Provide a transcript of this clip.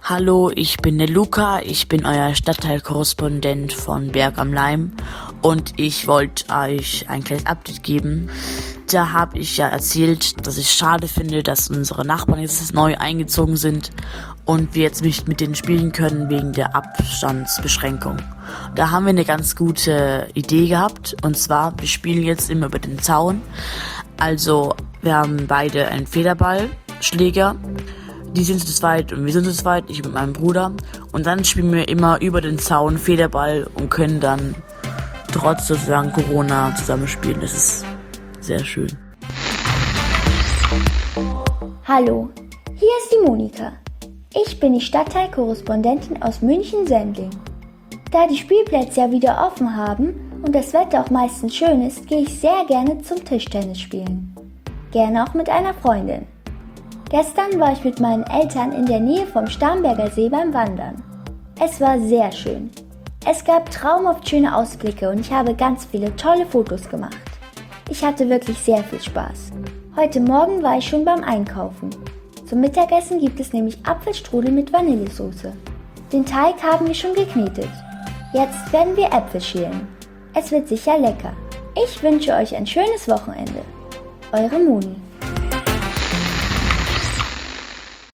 Hallo, ich bin der Luca, ich bin euer Stadtteilkorrespondent von Berg am Laim und ich wollte euch ein kleines Update geben. Da habe ich ja erzählt, dass ich schade finde, dass unsere Nachbarn jetzt neu eingezogen sind und wir jetzt nicht mit denen spielen können wegen der Abstandsbeschränkung. Da haben wir eine ganz gute Idee gehabt, und zwar, wir spielen jetzt immer über den Zaun. Also, wir haben beide einen Federballschläger. Die sind zu zweit und wir sind zu zweit, ich mit meinem Bruder. Und dann spielen wir immer über den Zaun Federball und können dann trotz sozusagen Corona zusammenspielen. Das ist sehr schön. Hallo, hier ist die Monika. Ich bin die Stadtteilkorrespondentin aus München-Sendling. Da die Spielplätze ja wieder offen haben und das Wetter auch meistens schön ist, gehe ich sehr gerne zum Tischtennis spielen. Gerne auch mit einer Freundin. Gestern war ich mit meinen Eltern in der Nähe vom Starnberger See beim Wandern. Es war sehr schön. Es gab traumhaft schöne Ausblicke und ich habe ganz viele tolle Fotos gemacht. Ich hatte wirklich sehr viel Spaß. Heute Morgen war ich schon beim Einkaufen. Zum Mittagessen gibt es nämlich Apfelstrudel mit Vanillesoße. Den Teig haben wir schon geknetet. Jetzt werden wir Äpfel schälen. Es wird sicher lecker. Ich wünsche euch ein schönes Wochenende. Eure Moni.